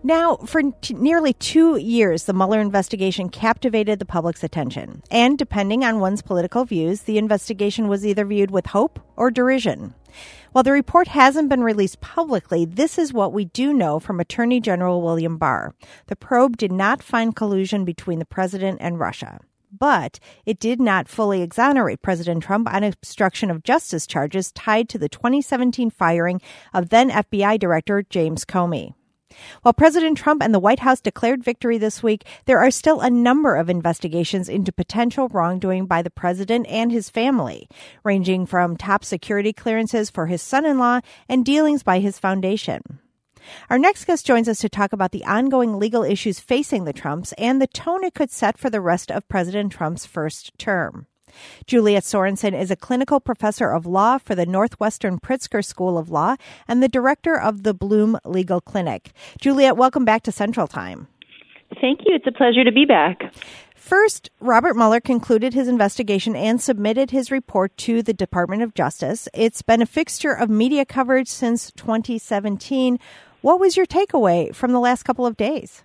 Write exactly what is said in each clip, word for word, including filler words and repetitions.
Now, for t- nearly two years, the Mueller investigation captivated the public's attention. And depending on one's political views, the investigation was either viewed with hope or derision. While the report hasn't been released publicly, this is what we do know from Attorney General William Barr. The probe did not find collusion between the president and Russia. But it did not fully exonerate President Trump on obstruction of justice charges tied to the twenty seventeen firing of then F B I Director James Comey. While President Trump and the White House declared victory this week, there are still a number of investigations into potential wrongdoing by the president and his family, ranging from top security clearances for his son-in-law and dealings by his foundation. Our next guest joins us to talk about the ongoing legal issues facing the Trumps and the tone it could set for the rest of President Trump's first term. Juliet Sorensen is a clinical professor of law for the Northwestern Pritzker School of Law and the director of the Bloom Legal Clinic. Juliet, welcome back to Central Time. Thank you. It's a pleasure to be back. First, Robert Mueller concluded his investigation and submitted his report to the Department of Justice. It's been a fixture of media coverage since twenty seventeen. What was your takeaway from the last couple of days?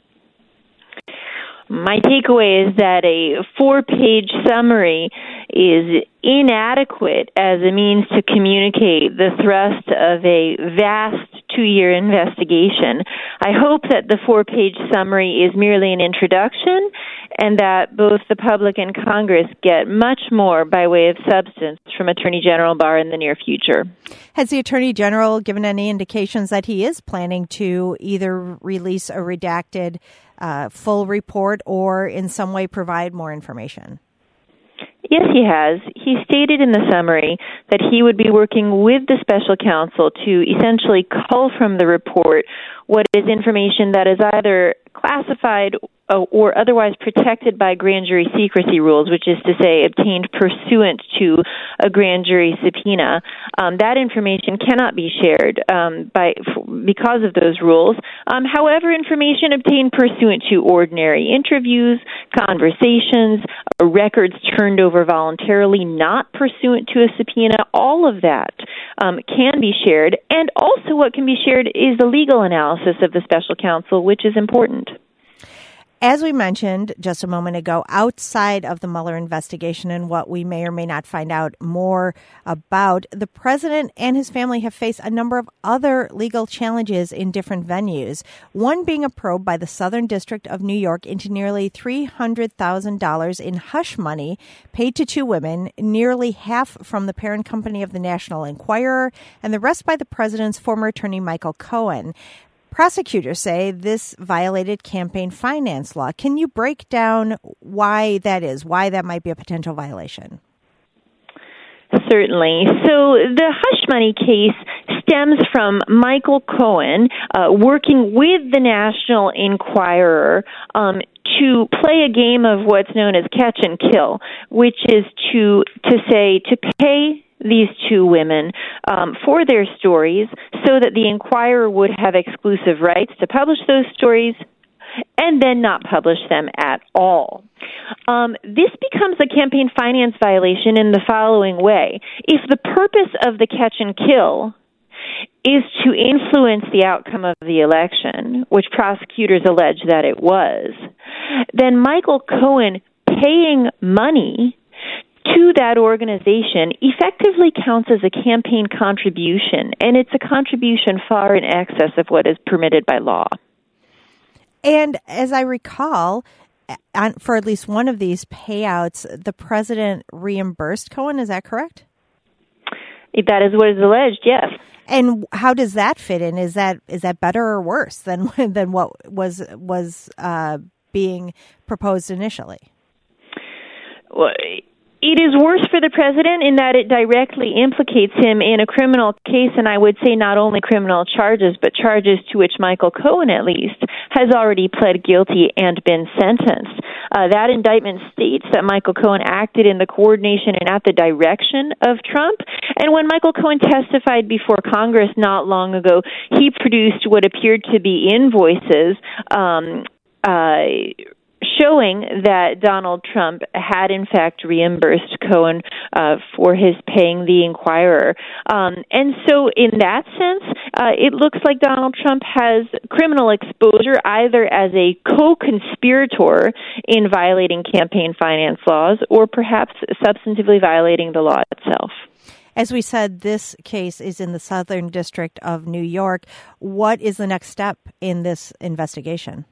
My takeaway is that a four-page summary is inadequate as a means to communicate the thrust of a vast two-year investigation. I hope that the four-page summary is merely an introduction and that both the public and Congress get much more by way of substance from Attorney General Barr in the near future. Has the Attorney General given any indications that he is planning to either release a redacted uh, full report or in some way provide more information? Yes, he has. He stated in the summary that he would be working with the special counsel to essentially cull from the report what is information that is either classified or otherwise protected by grand jury secrecy rules, which is to say obtained pursuant to a grand jury subpoena. Um, that information cannot be shared um, by because of those rules. Um, however, information obtained pursuant to ordinary interviews, conversations, uh, records turned over voluntarily, not pursuant to a subpoena, all of that um, can be shared. And also what can be shared is the legal analysis of the special counsel, which is important. As we mentioned just a moment ago, outside of the Mueller investigation and what we may or may not find out more about, the president and his family have faced a number of other legal challenges in different venues, one being a probe by the Southern District of New York into nearly three hundred thousand dollars in hush money paid to two women, nearly half from the parent company of the National Enquirer, and the rest by the president's former attorney, Michael Cohen. Prosecutors say this violated campaign finance law. Can you break down why that is, why that might be a potential violation? Certainly. So the hush money case stems from Michael Cohen uh, working with the National Enquirer um, to play a game of what's known as catch and kill, which is to to say to pay these two women um, for their stories so that the Enquirer would have exclusive rights to publish those stories and then not publish them at all. Um, this becomes a campaign finance violation in the following way. If the purpose of the catch and kill is to influence the outcome of the election, which prosecutors allege that it was, then Michael Cohen paying money to that organization effectively counts as a campaign contribution, and it's a contribution far in excess of what is permitted by law. And as I recall, on, for at least one of these payouts, the president reimbursed Cohen. Is that correct? That is what is alleged, yes. And how does that fit in? Is that is that better or worse than than what was was uh, being proposed initially? Well, it is worse for the president in that it directly implicates him in a criminal case, and I would say not only criminal charges, but charges to which Michael Cohen, at least, has already pled guilty and been sentenced. Uh, that indictment states that Michael Cohen acted in the coordination and at the direction of Trump. And when Michael Cohen testified before Congress not long ago, he produced what appeared to be invoices um, uh showing that Donald Trump had in fact reimbursed Cohen uh, for his paying the Inquirer. Um, and so in that sense, uh, it looks like Donald Trump has criminal exposure either as a co-conspirator in violating campaign finance laws or perhaps substantively violating the law itself. As we said, this case is in the Southern District of New York. What is the next step in this investigation?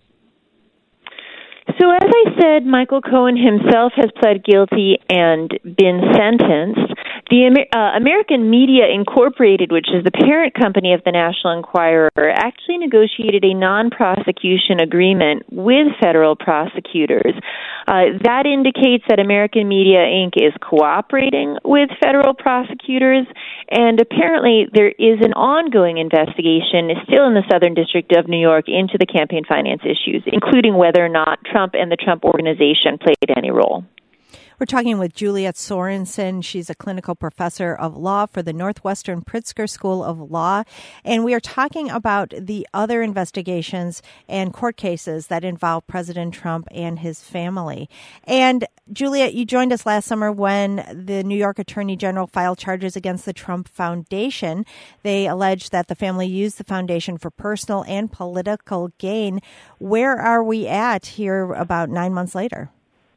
So as I said, Michael Cohen himself has pled guilty and been sentenced. The uh, American Media Incorporated, which is the parent company of the National Enquirer, actually negotiated a non-prosecution agreement with federal prosecutors. Uh, that indicates that American Media Incorporated is cooperating with federal prosecutors, and apparently there is an ongoing investigation still in the Southern District of New York into the campaign finance issues, including whether or not Trump and the Trump Organization played any role. We're talking with Juliet Sorensen. She's a clinical professor of law for the Northwestern Pritzker School of Law. And we are talking about the other investigations and court cases that involve President Trump and his family. And Juliet, you joined us last summer when the New York Attorney General filed charges against the Trump Foundation. They alleged that the family used the foundation for personal and political gain. Where are we at here about nine months later?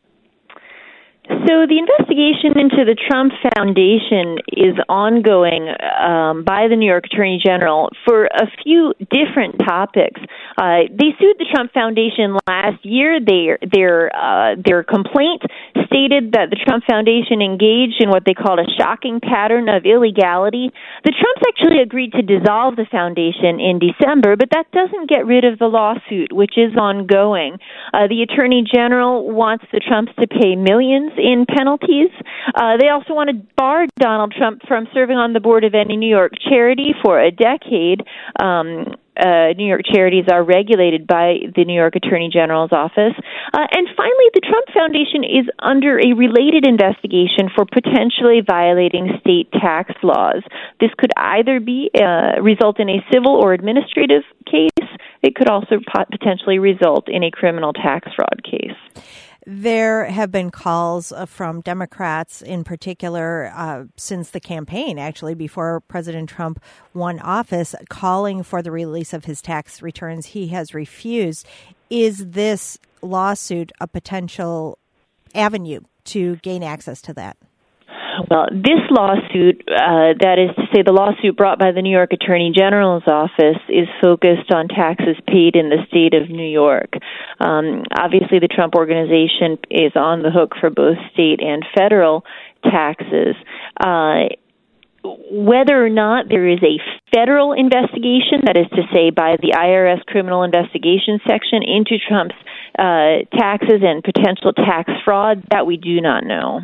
So the investigation into the Trump Foundation is ongoing um, by the New York Attorney General for a few different topics. Uh, they sued the Trump Foundation last year. They, their uh, their complaint stated that the Trump Foundation engaged in what they called a shocking pattern of illegality. The Trumps actually agreed to dissolve the foundation in December, but that doesn't get rid of the lawsuit, which is ongoing. Uh, the Attorney General wants the Trumps to pay millions in penalties. Uh, they also want to bar Donald Trump from serving on the board of any New York charity for a decade. Um, uh, New York charities are regulated by the New York Attorney General's office. Uh, and finally, the Trump Foundation is under a related investigation for potentially violating state tax laws. This could either be uh, result in a civil or administrative case. It could also pot- potentially result in a criminal tax fraud case. There have been calls from Democrats in particular uh, since the campaign, actually, before President Trump won office, calling for the release of his tax returns. He has refused. Is this lawsuit a potential avenue to gain access to that? Well, this lawsuit, uh, that is to say the lawsuit brought by the New York Attorney General's office, is focused on taxes paid in the state of New York. Um, obviously, the Trump Organization is on the hook for both state and federal taxes. Uh, whether or not there is a federal investigation, that is to say by the I R S Criminal Investigation Section into Trump's uh, taxes and potential tax fraud, that we do not know.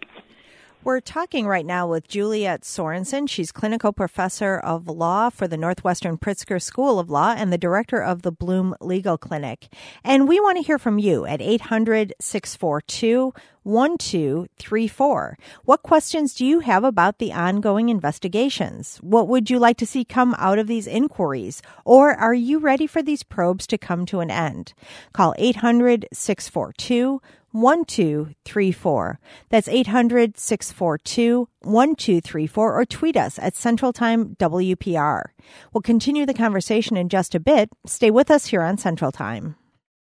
We're talking right now with Juliet Sorensen. She's clinical professor of law for the Northwestern Pritzker School of Law and the director of the Bloom Legal Clinic. And we want to hear from you at eight hundred, six four two, one two three four. What questions do you have about the ongoing investigations? What would you like to see come out of these inquiries? Or are you ready for these probes to come to an end? Call eight hundred, six four two, one two three four. That's eight hundred, six four two, one two three four, or tweet us at Central Time W P R. We'll continue the conversation in just a bit. Stay with us here on Central Time.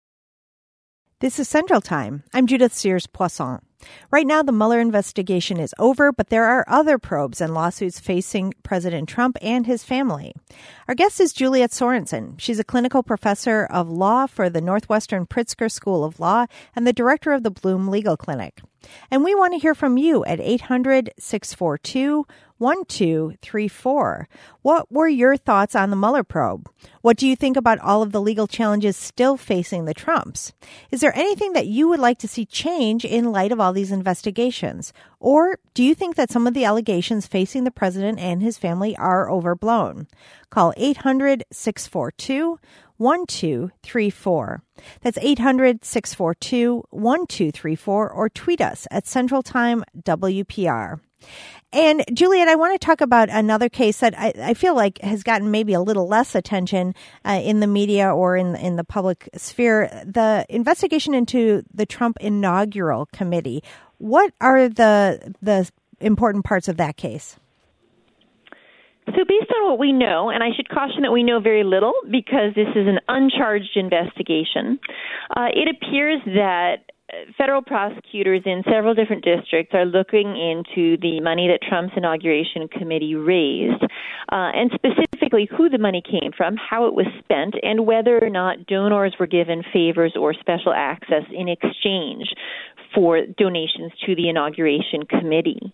This is Central Time. I'm Judith Sears-Poisson. Right now, the Mueller investigation is over, but there are other probes and lawsuits facing President Trump and his family. Our guest is Juliet Sorensen. She's a clinical professor of law for the Northwestern Pritzker School of Law and the director of the Bloom Legal Clinic. And we want to hear from you at eight hundred, six four two, one two three four. What were your thoughts on the Mueller probe? What do you think about all of the legal challenges still facing the Trumps? Is there anything that you would like to see change in light of all these investigations? Or do you think that some of the allegations facing the president and his family are overblown? Call eight hundred, six four two, one two three four. That's eight hundred, six four two, one two three four, or tweet us at Central Time W P R. And Juliet, I want to talk about another case that I, I feel like has gotten maybe a little less attention uh, in the media or in in the public sphere. The investigation into the Trump Inaugural Committee. What are the the important parts of that case? So based on what we know, and I should caution that we know very little because this is an uncharged investigation, uh, it appears that federal prosecutors in several different districts are looking into the money that Trump's inauguration committee raised, uh, and specifically who the money came from, how it was spent, and whether or not donors were given favors or special access in exchange for donations to the inauguration committee.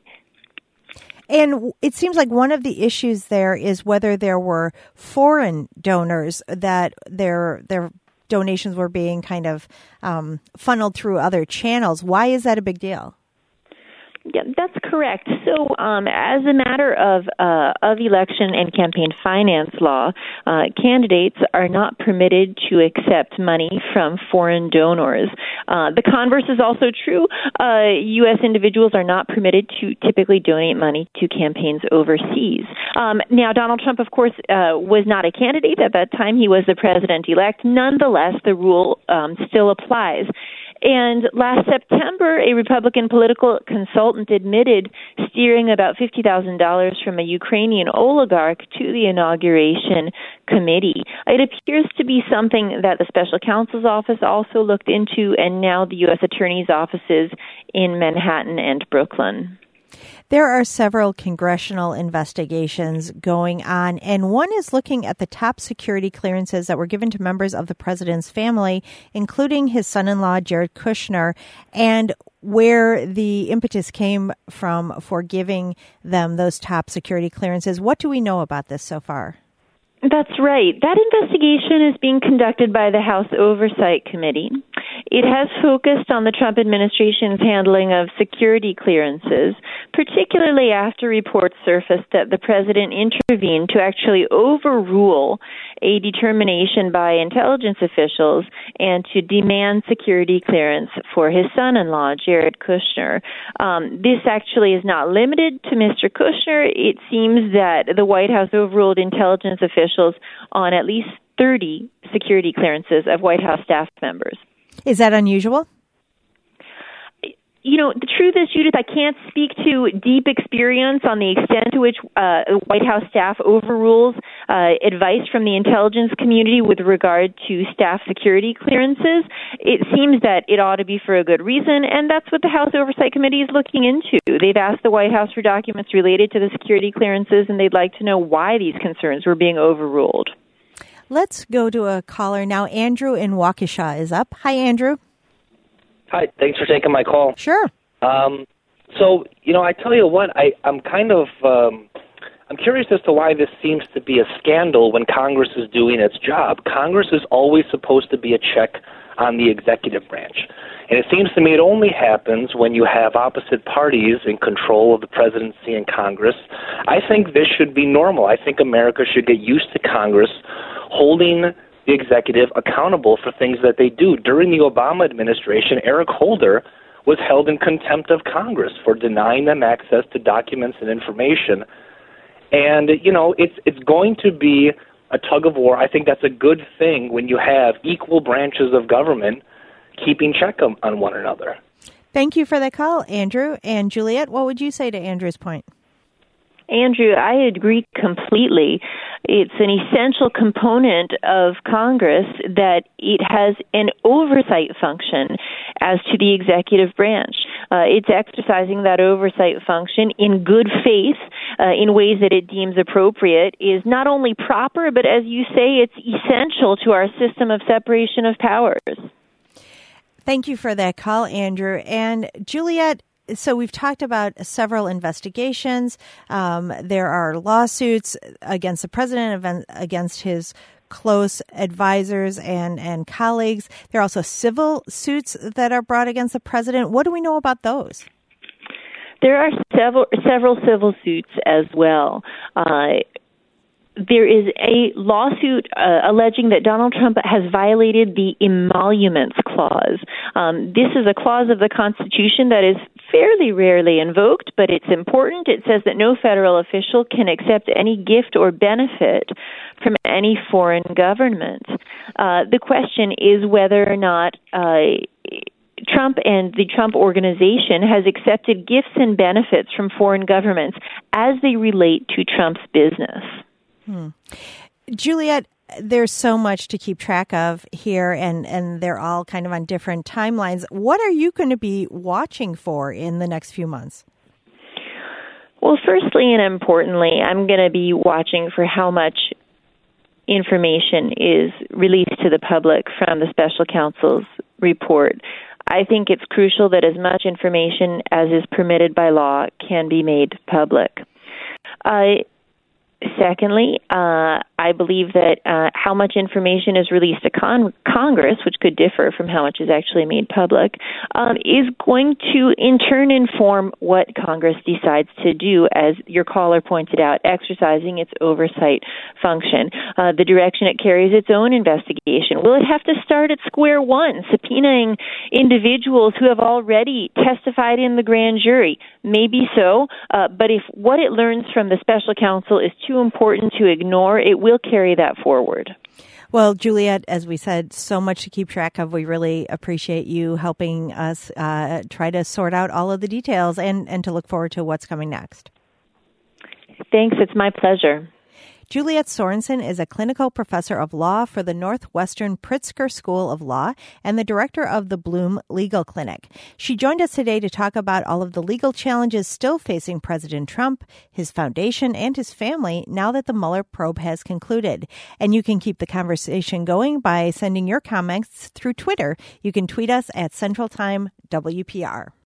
And it seems like one of the issues there is whether there were foreign donors that their their donations were being kind of um, funneled through other channels. Why is that a big deal? Yeah, that's correct. So um, as a matter of uh, of election and campaign finance law, uh, candidates are not permitted to accept money from foreign donors. Uh, the converse is also true. Uh, U S individuals are not permitted to typically donate money to campaigns overseas. Um, now, Donald Trump, of course, uh, was not a candidate at that time. He was the president-elect. Nonetheless, the rule um, still applies. And last September, a Republican political consultant admitted steering about fifty thousand dollars from a Ukrainian oligarch to the inauguration committee. It appears to be something that the special counsel's office also looked into, and now the U S attorney's offices in Manhattan and Brooklyn. There are several congressional investigations going on, and one is looking at the top security clearances that were given to members of the president's family, including his son-in-law, Jared Kushner, and where the impetus came from for giving them those top security clearances. What do we know about this so far? That's right. That investigation is being conducted by the House Oversight Committee. It has focused on the Trump administration's handling of security clearances, particularly after reports surfaced that the president intervened to actually overrule a determination by intelligence officials and to demand security clearance for his son-in-law, Jared Kushner. Um, this actually is not limited to Mister Kushner. It seems that the White House overruled intelligence officials on at least thirty security clearances of White House staff members. Is that unusual? You know, the truth is, Judith, I can't speak to deep experience on the extent to which uh, White House staff overrules uh, advice from the intelligence community with regard to staff security clearances. It seems that it ought to be for a good reason, and that's what the House Oversight Committee is looking into. They've asked the White House for documents related to the security clearances, and they'd like to know why these concerns were being overruled. Let's go to a caller now. Andrew in Waukesha is up. Hi, Andrew. Hi, thanks for taking my call. Sure. Um, so, you know, I tell you what, I, I'm kind of, um, I'm curious as to why this seems to be a scandal when Congress is doing its job. Congress is always supposed to be a check on the executive branch. And it seems to me it only happens when you have opposite parties in control of the presidency and Congress. I think this should be normal. I think America should get used to Congress holding the executive accountable for things that they do. During the Obama administration, Eric Holder was held in contempt of Congress for denying them access to documents and information. And, you know, it's it's going to be a tug of war. I think that's a good thing when you have equal branches of government keeping check on, on one another. Thank you for that call, Andrew. And Juliet, what would you say to Andrew's point? Andrew, I agree completely. It's an essential component of Congress that it has an oversight function as to the executive branch. Uh, it's exercising that oversight function in good faith, uh, in ways that it deems appropriate, is not only proper, but as you say, it's essential to our system of separation of powers. Thank you for that call, Andrew. And Juliet, so we've talked about several investigations. Um, there are lawsuits against the president, against his close advisors and, and colleagues. There are also civil suits that are brought against the president. What do we know about those? There are several several civil suits as well. Uh, There is a lawsuit uh, alleging that Donald Trump has violated the emoluments clause. Um, this is a clause of the Constitution that is fairly rarely invoked, but it's important. It says that no federal official can accept any gift or benefit from any foreign government. Uh, the question is whether or not uh, Trump and the Trump organization has accepted gifts and benefits from foreign governments as they relate to Trump's business. Hmm. Juliette, there's so much to keep track of here, and, and they're all kind of on different timelines. What are you going to be watching for in the next few months? Well, firstly and importantly, I'm going to be watching for how much information is released to the public from the special counsel's report. I think it's crucial that as much information as is permitted by law can be made public. Uh, Secondly, uh, I believe that uh, how much information is released to con- Congress, which could differ from how much is actually made public, um, is going to in turn inform what Congress decides to do, as your caller pointed out, exercising its oversight function, uh, the direction it carries its own investigation. Will it have to start at square one, subpoenaing individuals who have already testified in the grand jury? Maybe so, uh, but if what it learns from the special counsel is too important to ignore, it will carry that forward. Well, Juliette, as we said, so much to keep track of. We really appreciate you helping us uh, try to sort out all of the details and, and to look forward to what's coming next. Thanks. It's my pleasure. Juliette Sorensen is a clinical professor of law for the Northwestern Pritzker School of Law and the director of the Bloom Legal Clinic. She joined us today to talk about all of the legal challenges still facing President Trump, his foundation, and his family now that the Mueller probe has concluded. And you can keep the conversation going by sending your comments through Twitter. You can tweet us at Central Time W P R.